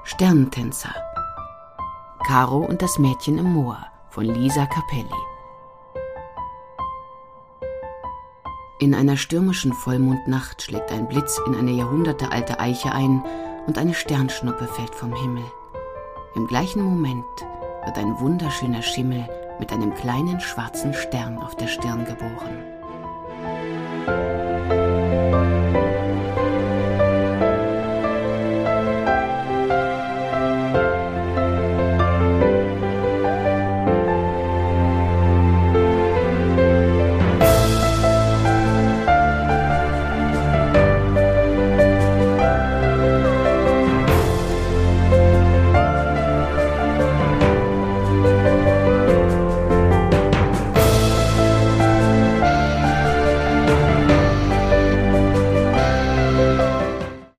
Sternentänzer. Caro und das Mädchen im Moor von Lisa Capelli. In einer stürmischen Vollmondnacht schlägt ein Blitz in eine jahrhundertealte Eiche ein und eine Sternschnuppe fällt vom Himmel. Im gleichen Moment wird ein wunderschöner Schimmel mit einem kleinen schwarzen Stern auf der Stirn geboren.